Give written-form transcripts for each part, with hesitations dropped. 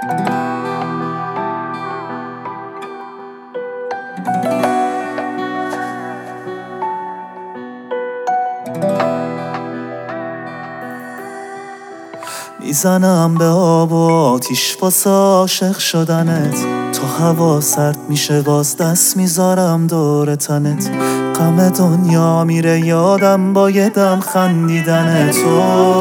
میزنم به آب و آتیش واسه عاشق شدنت، تا هوا سرد میشه باز دست میذارم دور تنت. غم دنیا میره یادم با یه دم خندیدن تو.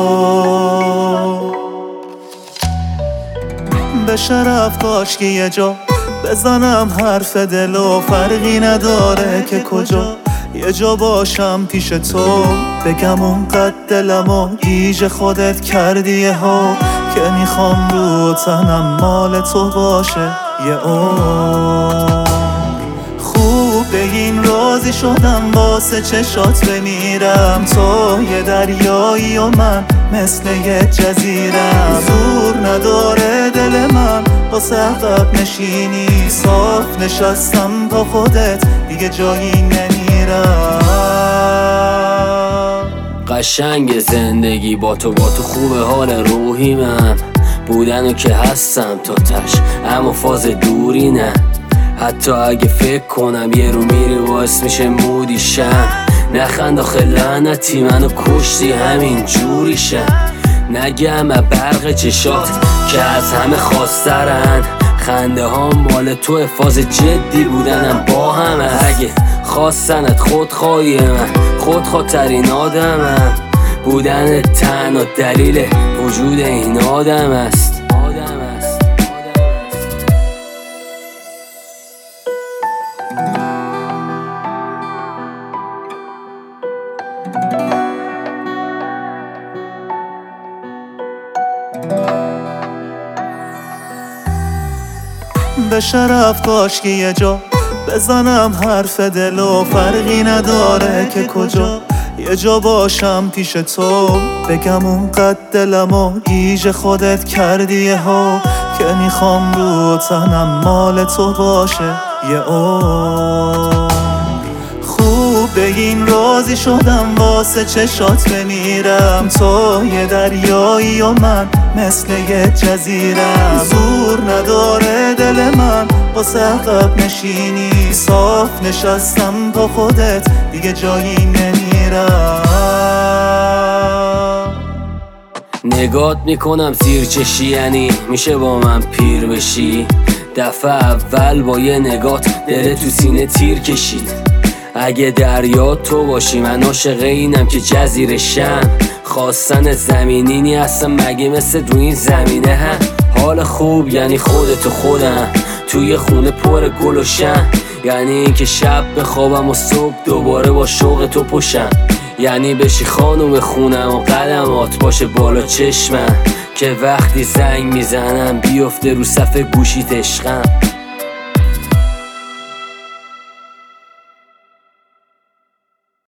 به شرف کاش که یه جا بزنم حرف دل و فرقی نداره که کجا. یه جا باشم پیش تو بگم اونقدر دلمو گیج خودت کردی ها، که میخوام رو تنم مال تو باشه یه عمر. خوب بگین راضی شدم واسه چشات بمیرم، تو یه دریایی و من مثل یه جزیرم. زور نداره دل من واسه عقب نشینی، صاف نشستم با خودت دیگه جایی نمیرم. قشنگ زندگی با تو خوبه حال روحی من بودن و که هستم تا تش، اما فاز دوری نه. حتی اگه فکر کنم یه رو میری باعث میشه مودی شم. نخند آخه لعنتی منو کشتی همین جوریشم. نگم برق چشات که از همه خواسترن، خنده ها مال تو فاز جدی بودنم با همه. اگه خواستنت خودخواهی من خودخواه‌ترین آدمم، بودن تنها دلیل وجود این آدم است. به شرف کاش که یه جا بزنم حرف دل و فرقی نداره که کجا. یه جا باشم پیش تو بگم اونقدر دلمو گیج خودت کردی ها، که میخوام رو تنم مال تو باشه یه عمر. خوب بگین راضی شدم واسه چشات بمیرم، تو یه دریایی و من مثل یه جزیرم. زور نداره دل من واسه عقب نشینی، صاف نشستم با خودت دیگه جایی نمیرم. نگات میکنم زیر چشی، یعنی میشه با من پیر بشی. دفعه اول با یه نگات دل تو سینه تیر کشید. اگه دریا تو باشی من عاشق اینم که جزیره شم. خواستن زمینینی هستم مگه مثل دو این زمینه هم. حال خوب یعنی خودت و خودم توی خونه پر گل و شم. یعنی این که شب بخوابم و صبح دوباره با شوق تو پشم. یعنی بشی خانوم خونم و قدمات باشه بالا چشمم، که وقتی زنگ میزنم بیفته رو صف گوشیت عشقم.